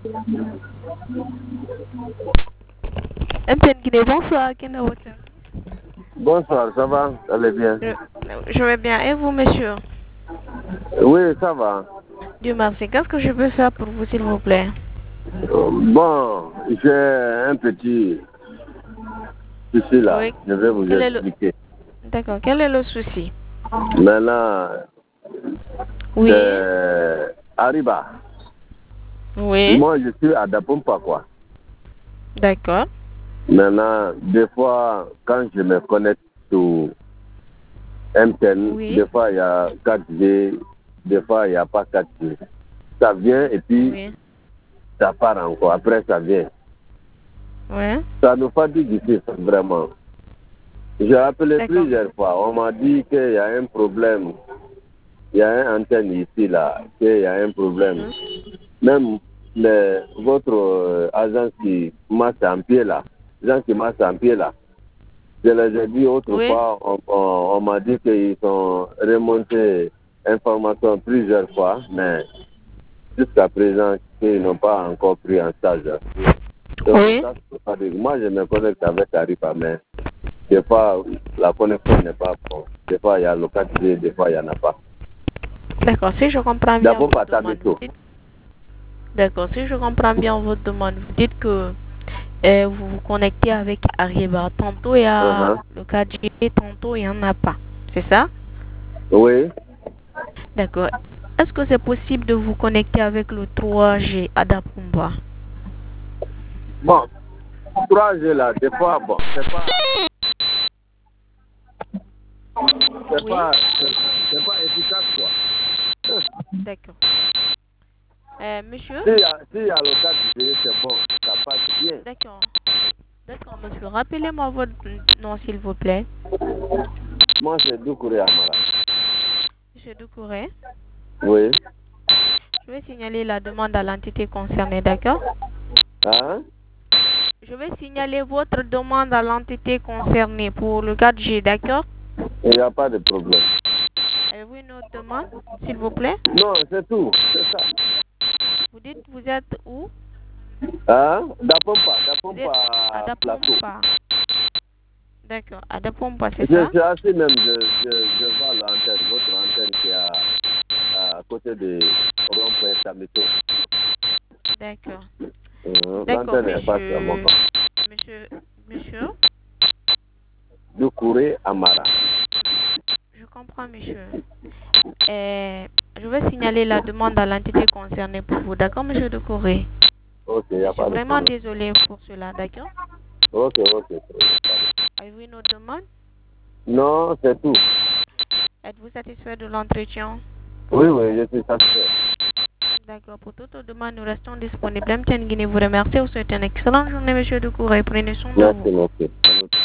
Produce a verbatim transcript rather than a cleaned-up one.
M T N Guinée, bonsoir. Quel est votre service? Bonsoir, ça va? Allez bien. Je, je vais bien. Et vous, monsieur? Oui, ça va. Dieu merci. Qu'est-ce que je peux faire pour vous, s'il vous plaît? Euh, Bon, j'ai un petit souci là. Oui. Je vais vous Quel expliquer. Le... D'accord. Quel est le souci? Maintenant, Oui. c'est Ariba. Oui. Moi, je suis à Dapompa, quoi. D'accord. Maintenant, des fois, quand je me connecte sur M T N, Oui. des fois, il y a quatre G, des fois, il n'y a pas quatre G. Ça vient et puis Oui. ça part encore. Après, ça vient. Oui. Ça nous fatigue ici, vraiment. J'ai appelé plusieurs fois. On m'a dit qu'il y a un problème. Il y a un antenne ici, là, qu'il y a un problème. Mm-hmm. Même les, votre euh, agence qui marche en pied, là, les gens qui marchent en pied, là, je les ai dit autrefois, oui. on, on, on m'a dit qu'ils ont remonté l'information plusieurs fois, mais jusqu'à présent, ils n'ont pas encore pris en charge. Donc, oui. ça, moi, je me connecte avec Ariba, mais des fois, la connexion n'est pas bonne. Des fois, il y a le quatre G, des fois, il n'y en a pas. D'accord, si je comprends bien votre demande, d'accord, si je comprends bien votre demande, vous dites que euh, vous vous connectez avec Ariba. Tantôt, il y a uh-huh. le quatre G, tantôt, il n'y en a pas. C'est ça? Oui. D'accord. Est-ce que c'est possible de vous connecter avec le trois G à Dapomba? Bon, trois G là, des fois, bon, c'est pas... C'est oui. pas, c'est pas efficace, quoi. D'accord. Euh, monsieur? Si il y a le quatre G, c'est bon, ça passe bien. D'accord. D'accord, monsieur. Rappelez-moi votre nom, s'il vous plaît. Moi, c'est Doucouré Amara. Monsieur Doucouré? Oui. Je vais signaler la demande à l'entité concernée, d'accord? Hein? Je vais signaler votre demande à l'entité concernée pour le quatre G, d'accord? Il n'y a pas de problème. Avez-vous une autre demande, s'il vous plaît? Non, c'est tout, c'est ça. Vous dites, vous êtes où? Hein? Dapompa, Dapompa, à Dapompa. D'accord, à Dapompa, c'est je, ça? Je suis assis même, je, je, je vois l'antenne, votre antenne qui est à, à côté de rond-point Samito. D'accord. Mmh, D'accord, l'antenne est pas à mon monsieur... Monsieur... Monsieur? Doucouré Amara. Je comprends, monsieur. Euh, je vais signaler la demande à l'entité concernée pour vous, d'accord, monsieur Doucouré? Ok, il n'y a je pas de suis vraiment problème. désolé pour cela, d'accord? Ok, ok. Avez-vous une autre demande? Non, c'est tout. Êtes-vous satisfait de l'entretien? Oui, oui, je suis satisfait. D'accord, pour toute autre demande, nous restons disponibles. M T N Guinée vous remercie. Vous souhaitez une excellente journée, monsieur Doucouré. Prenez soin de vous. Merci, merci.